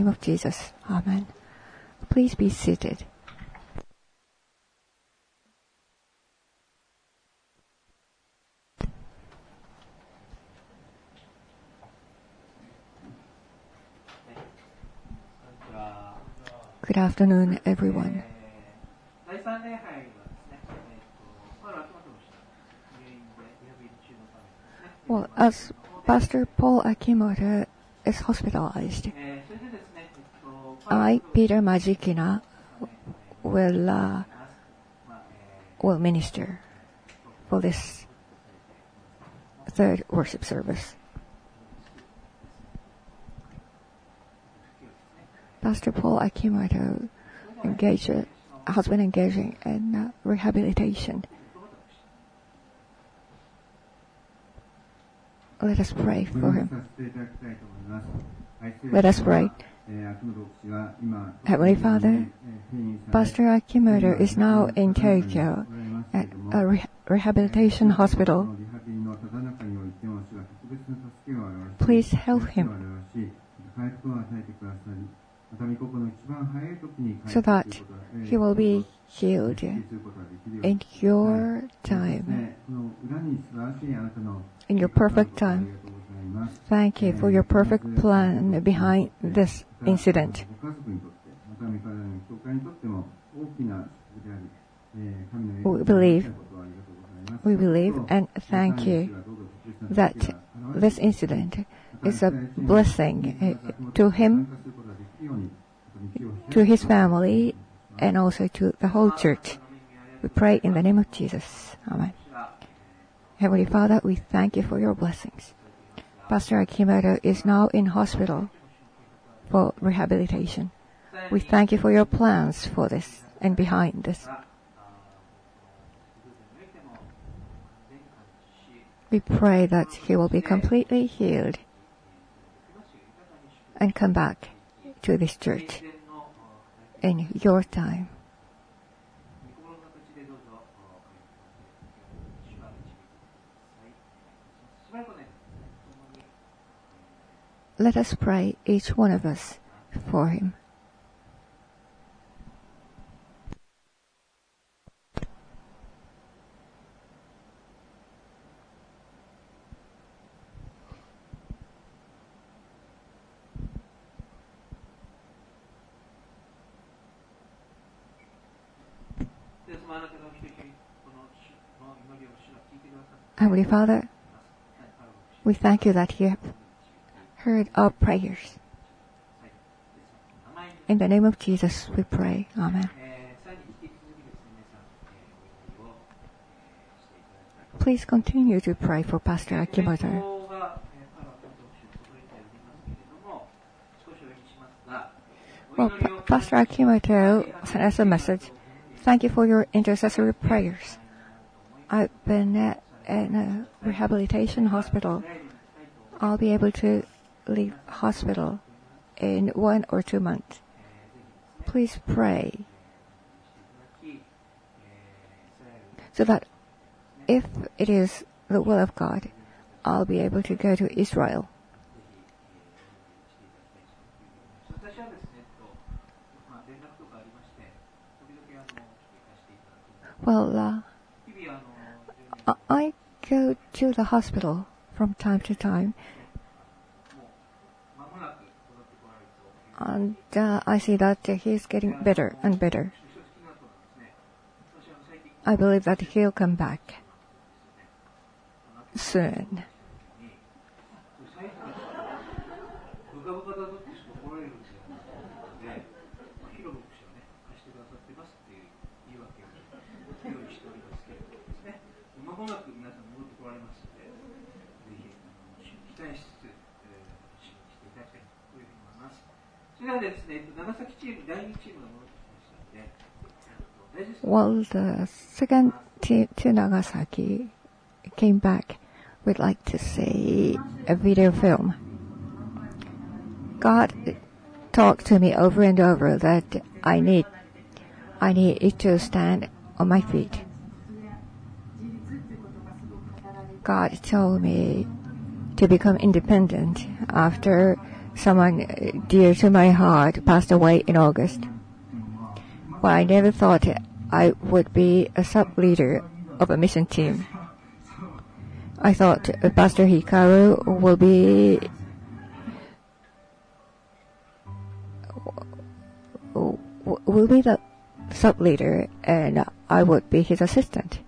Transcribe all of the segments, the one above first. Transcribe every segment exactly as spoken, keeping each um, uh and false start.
name of Jesus. Amen. Please be seated. Good afternoon, everyone. Well, as Pastor Paul Akimoto is hospitalized, I, Peter Majikina, will uh, will minister for this third worship service. Pastor Paul Akimoto engaged, has been engaging in uh, rehabilitation. Let us pray for him. Let us pray. Heavenly Father, Pastor Akimoto is now in Tokyo at a re- rehabilitation hospital. Please help him so that he will be healed in your time, in your perfect time. Thank you for your perfect plan behind this incident. We believe, we believe and thank you that this incident is a blessing to him, to his family, and also to the whole church. We pray in the name of Jesus. Amen. Heavenly Father, we thank you for your blessings. Pastor Akimoto is now in hospital for rehabilitation. We thank you for your plans for this and behind this. We pray that he will be completely healed and come back to this church in your time. Let us pray, each one of us, for him. Heavenly Father, we thank you that you have heard our prayers. In the name of Jesus, we pray. Amen. Please continue to pray for Pastor Akimoto. Well, P- Pastor Akimoto sent us a message. Thank you for your intercessory prayers. I've been uh, in a rehabilitation hospital. I'll be able to leave hospital in one or two months. Please pray so that if it is the will of God, I'll be able to go to Israel. Well, uh, I go to the hospital from time to time, and uh, I see that uh, he's getting better and better. I believe that he'll come back soon. Well, the second team to Nagasaki came back. We'd like to see a video film. God talked to me over and over that I need, I need to stand on my feet. God told me to become independent after someone dear to my heart passed away in August. Well, I never thought I would be a sub-leader of a mission team. I thought Pastor Hikaru will be will be the sub-leader and I would be his assistant.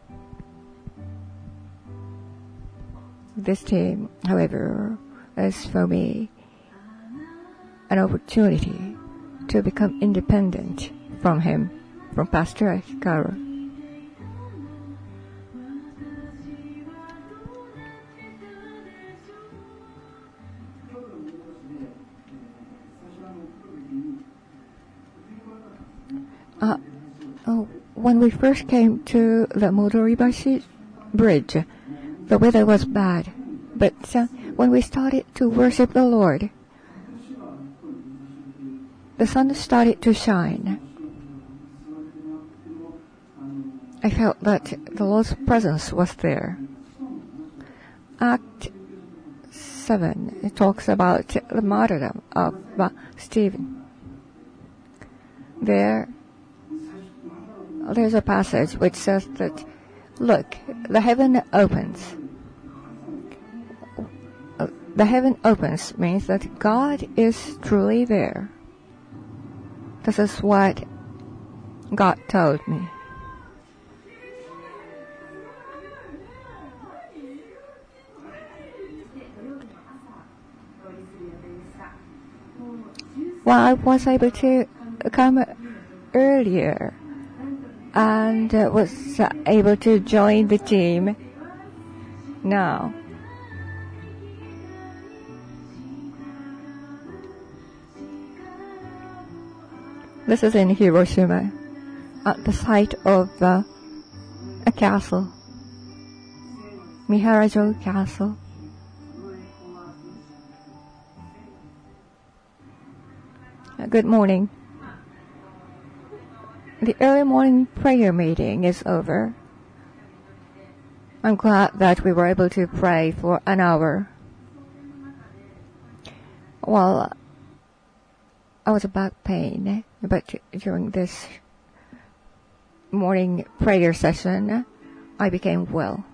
This team, however, is for me an opportunity to become independent from him, from Pastor Hikaru. Uh, oh, when we first came to the Modoribashi Bridge, the weather was bad, but uh, when we started to worship the Lord, the sun started to shine. I felt that the Lord's presence was there. Act seven it talks about the martyrdom of uh, Stephen. There, there's a passage which says that, look, the heaven opens. The heaven opens means that God is truly there. This is what God told me. Well, I was able to come earlier and uh, was uh, able to join the team now. This is in Hiroshima, at the site of uh, a castle, Miharajo Castle. Uh, good morning. The early morning prayer meeting is over. I'm glad that we were able to pray for an hour. Well, I was a back pain, but during this morning prayer session, I became well.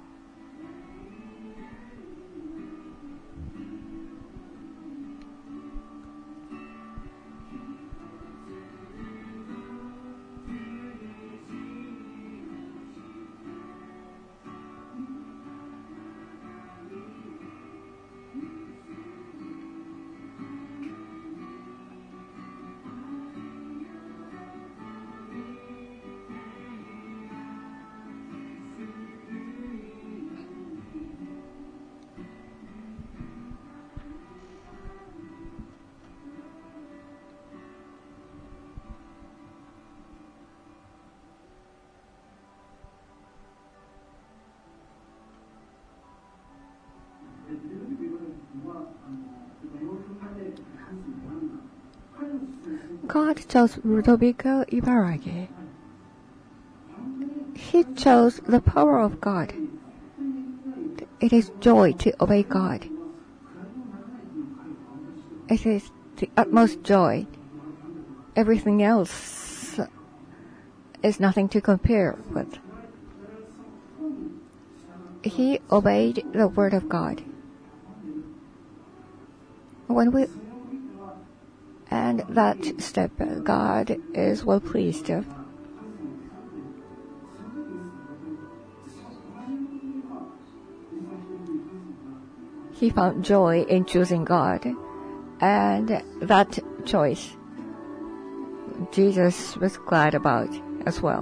God chose Ludovico Ibaraki. He chose the power of God. It is joy to obey God. It is the utmost joy. Everything else is nothing to compare with. He obeyed the word of God. When we And that step God is well pleased of. He found joy in choosing God, and that choice Jesus was glad about as well.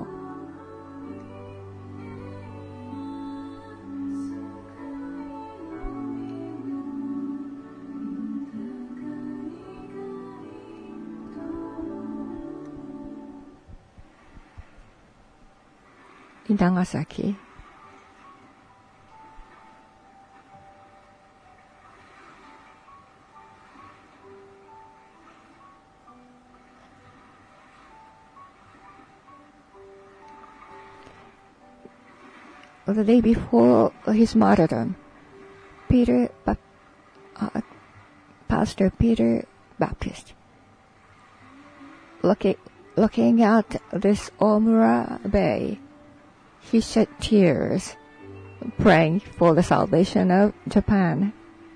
In Nagasaki, the day before his martyrdom, Peter, uh, Pastor Peter Baptist. Looking, looking at this Omura Bay, he shed tears, praying for the salvation of Japan.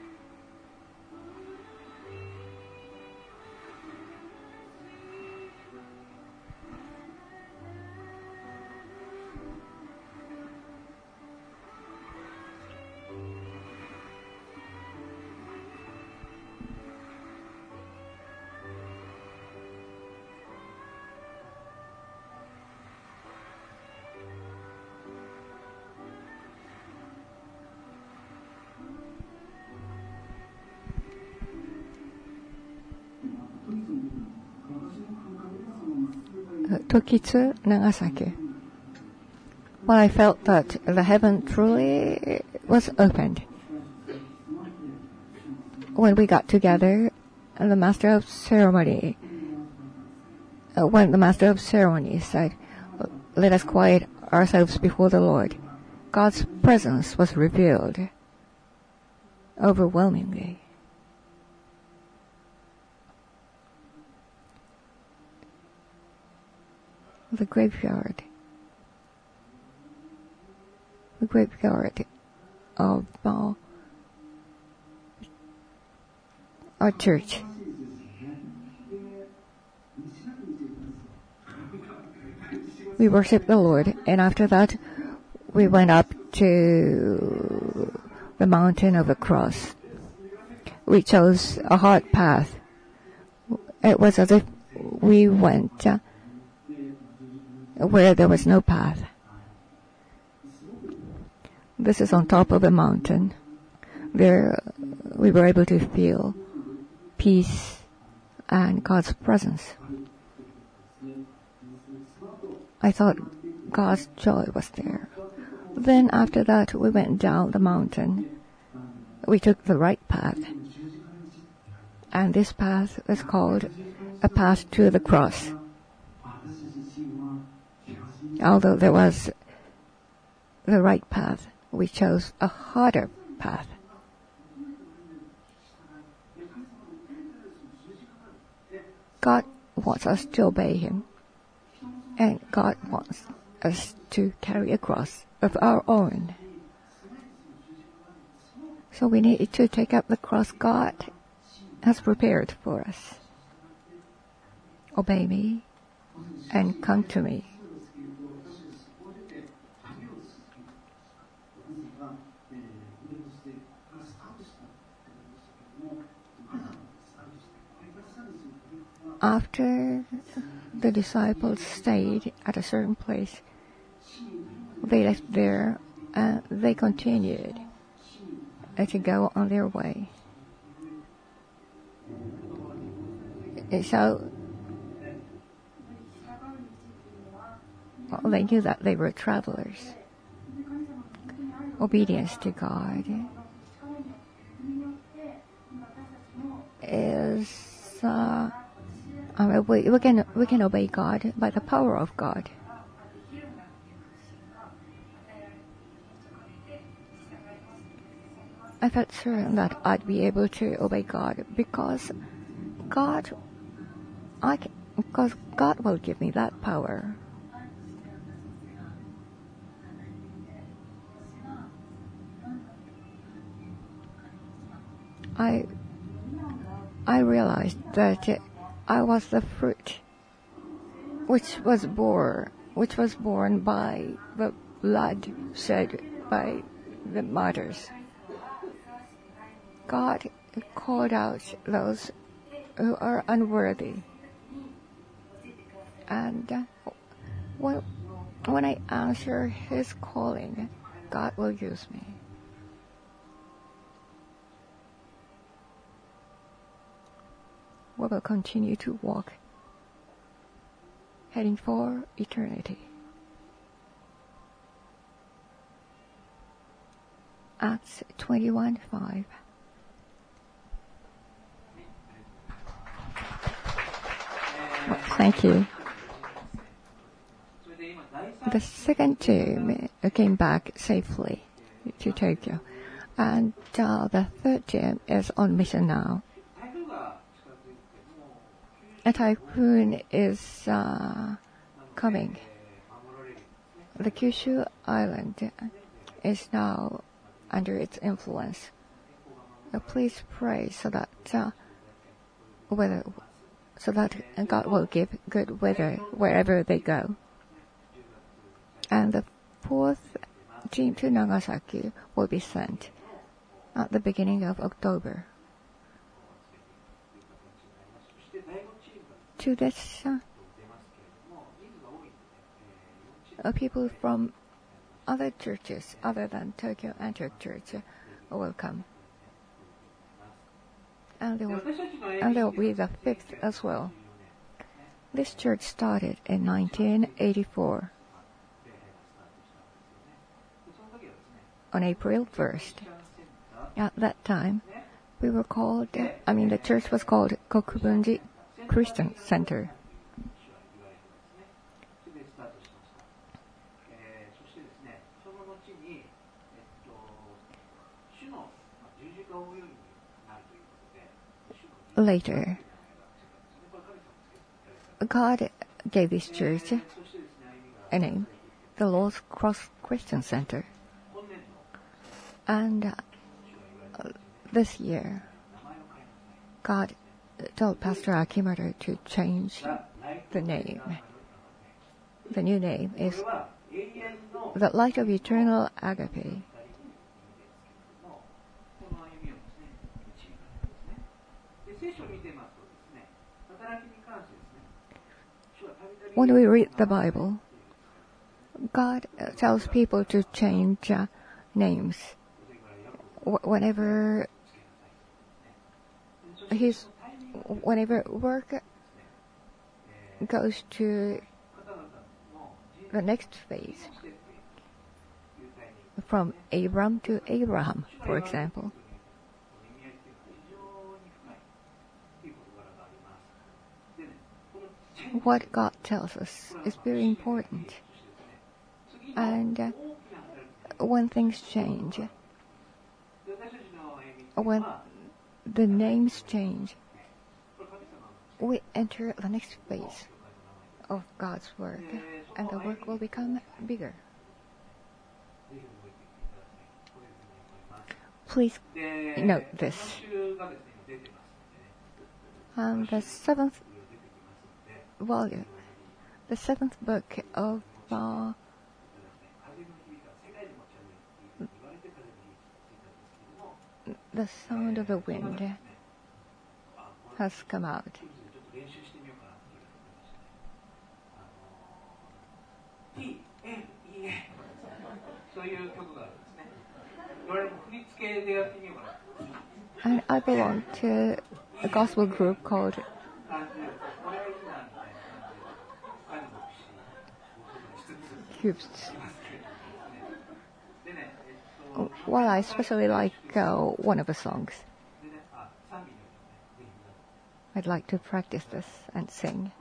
Tokitsu, Nagasaki. Well, I felt that the heaven truly was opened. When we got together, the master of ceremony, uh, when the master of ceremony said, "Let us quiet ourselves before the Lord," God's presence was revealed overwhelmingly. The graveyard, the graveyard of uh, our church. We worshiped the Lord, and after that, we went up to the mountain of the cross. We chose a hard path. It was as if we went uh, where there was no path. This is on top of a mountain. There we were able to feel peace and God's presence. I thought God's joy was there. Then after that we went down the mountain. We took the right path. And this path is called a path to the cross. Although there was the right path, we chose a harder path. God wants us to obey Him, and God wants us to carry a cross of our own. So we need to take up the cross God has prepared for us. Obey me and come to me. After the disciples stayed at a certain place, they left there and they continued to go on their way. So they knew that they were travelers. Obedience to God is uh, I mean, we, we can we can obey God by the power of God. I felt certain that I'd be able to obey God because God, I can, because God will give me that power. I I realized that I was the fruit which was born, which was born by the blood shed by the martyrs. God called out those who are unworthy, and uh, when when I answer His calling, God will use me. We will continue to walk, heading for eternity. Acts twenty-one five. Well, thank you. The second team came back safely to Tokyo, and uh, the third team is on mission now. a typhoon is uh, coming. The Kyushu Island is now under its influence. Uh, please pray so that uh, weather, so that God will give good weather wherever they go. And the fourth team to Nagasaki will be sent at the beginning of October. To this, uh, uh, people from other churches other than Tokyo Antioch Church uh, will come. And there, will, and there will be the fifth as well. This church started in nineteen eighty-four. On April first. At that time, we were called, I mean the church was called Kokubunji Christian Center. Later, God gave this church a name, the Lord's Cross Christian Center. And uh, this year, God told Pastor Akimoto to change the name. The new name is the Light of Eternal Agape. When we read the Bible, God tells people to change uh, names whenever his whenever work goes to the next phase, from Abram to Abraham, for example. What God tells us is very important. And uh, when things change, when the names change, we enter the next phase of God's work, and the work will become bigger. Please note this. And the seventh volume, the seventh book of uh, The Sound of the Wind has come out. And I belong to a gospel group called Cubes. Well, I especially like uh, one of the songs. I'd like to practice this and sing.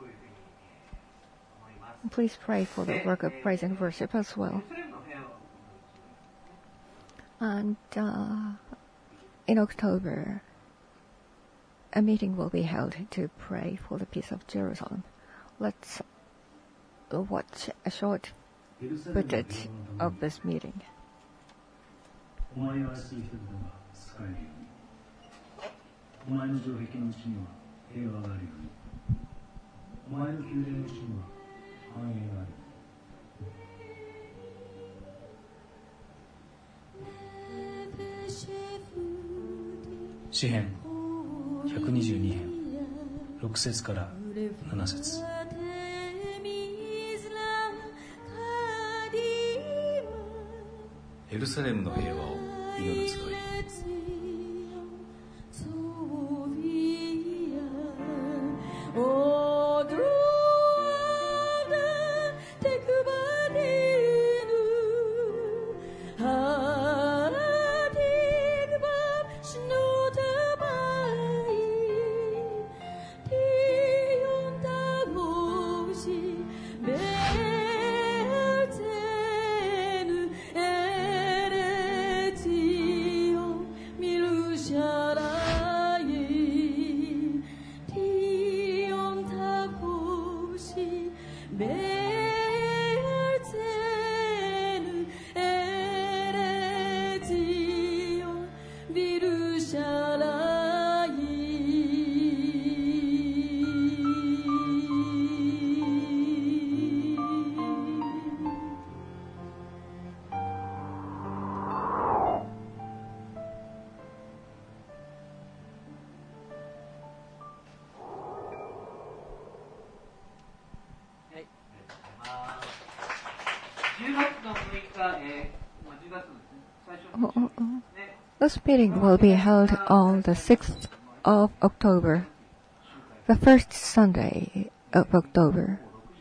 Please pray for the work of praise and worship as well. And uh, in October, a meeting will be held to pray for the peace of Jerusalem. Let's watch a short footage of this meeting. お前を愛する人々が栄えるように、お前の城壁のうちには平和があるように、お前の宮殿のうちには繁栄がある。詩編ひゃくにじゅうに編ろく節からなな節。エルサレムの平和を祈る集い。 This meeting will be held on the sixth of October, the first Sunday of October,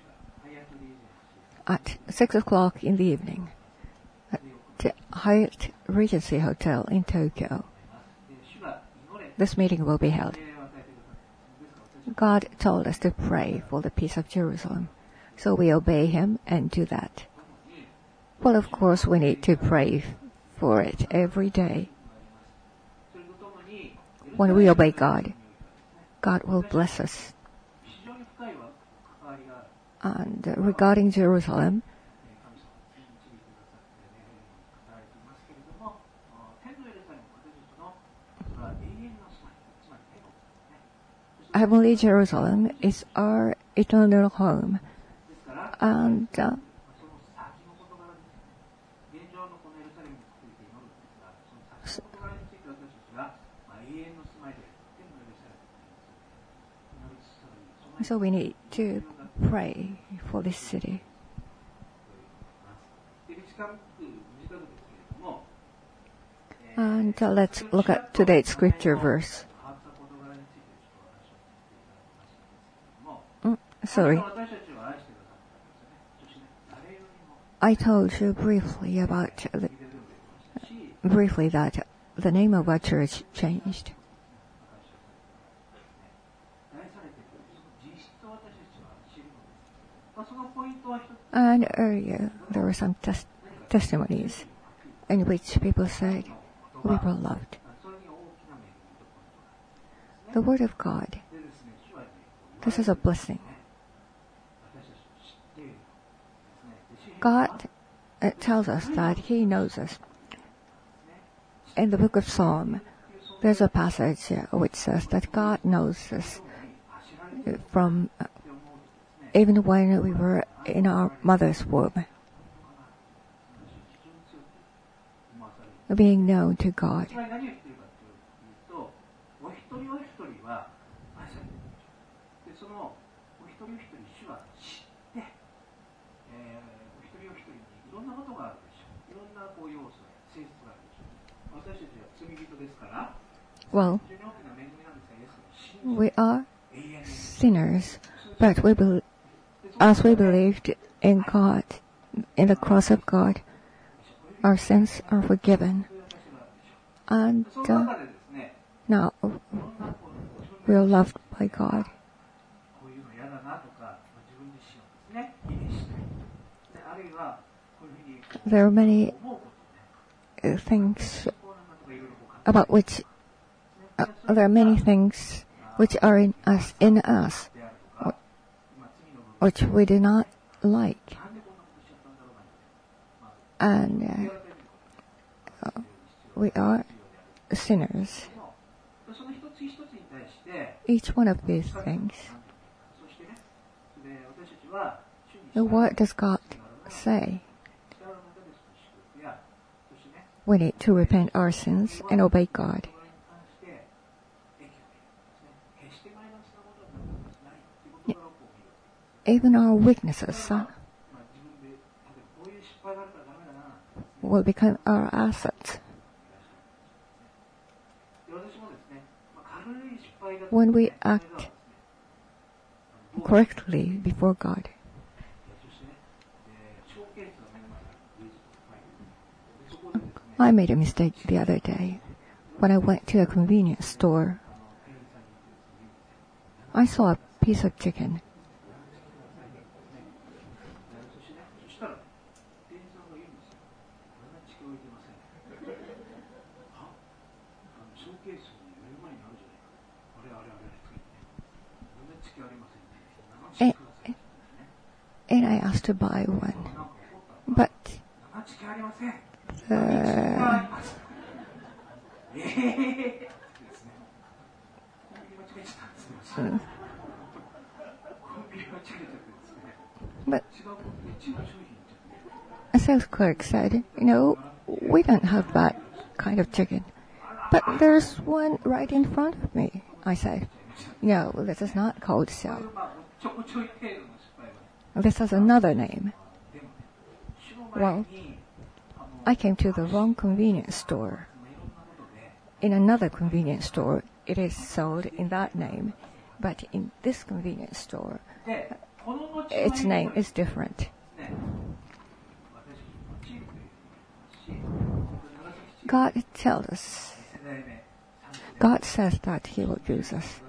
at six o'clock in the evening at the Hyatt Regency Hotel in Tokyo. This meeting will be held. God told us to pray for the peace of Jerusalem, so we obey Him and do that. Well, of course, we need to pray for it every day. When we obey God, God will bless us. And uh, regarding Jerusalem, Heavenly Jerusalem is our eternal home. And uh, so we need to pray for this city. And uh, let's look at today's scripture verse. Mm, sorry. I told you briefly about the, briefly that the name of our church changed. And earlier there were some tes- testimonies in which people said we were loved. The Word of God, this is a blessing. God uh, tells us that He knows us. In the book of Psalm, there's a passage uh, which says that God knows us uh, from uh, even when we were in our mother's womb. Being known to God. Well, we are sinners, but we believe, as we believed in God, in the cross of God, our sins are forgiven. And uh, now we are loved by God. There are many uh, things about which uh, there are many things which are in us, in us, which we do not like, and uh, uh, we are sinners. Each one of these things. What does God say? We need to repent our sins and obey God. Even our weaknesses uh, will become our assets. When we act correctly before God. I made a mistake the other day. When I went to a convenience store, I saw a piece of chicken. And, and I asked to buy one, but uh, but a sales clerk said, you know, we don't have that kind of chicken, but there's one right in front of me. I said, no, this is not called so. This has another name. Well, I came to the wrong convenience store. In another convenience store, it is sold in that name, but in this convenience store, its name is different. God tells us, God says that He will use us.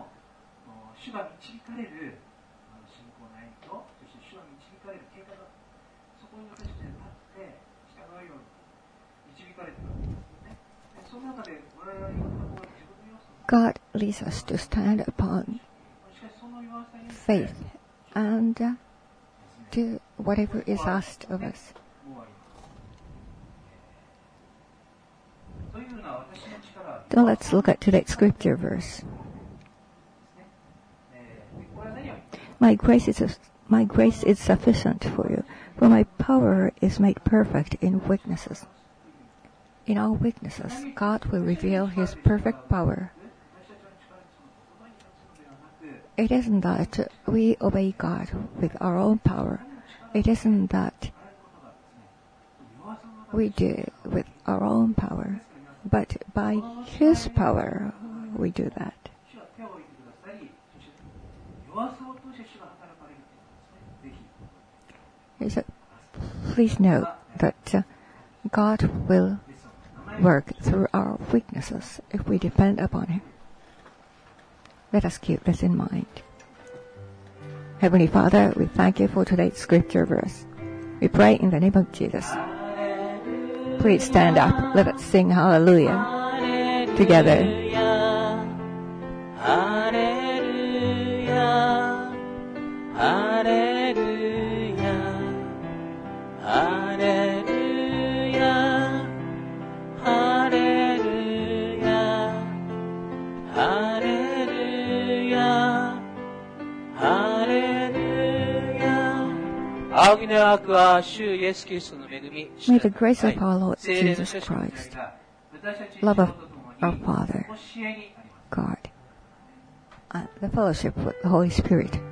God leads us to stand upon faith and uh, do whatever is asked of us. Now let's look at today's scripture verse. My grace is my grace is sufficient for you, for my power is made perfect in weaknesses. In our weaknesses, God will reveal His perfect power. It isn't that we obey God with our own power. It isn't that we do it with our own power, but by His power we do that. He said, please note that uh, God will work through our weaknesses if we depend upon Him. Let us keep this in mind. Heavenly Father, we thank You for today's scripture verse. We pray in the name of Jesus. Please stand up. Let us sing hallelujah together. Hallelujah. Hallelujah. Hallelujah. Hallelujah. Hallelujah. May the grace of our Lord Jesus Christ, love of our Father, God, and the fellowship with the Holy Spirit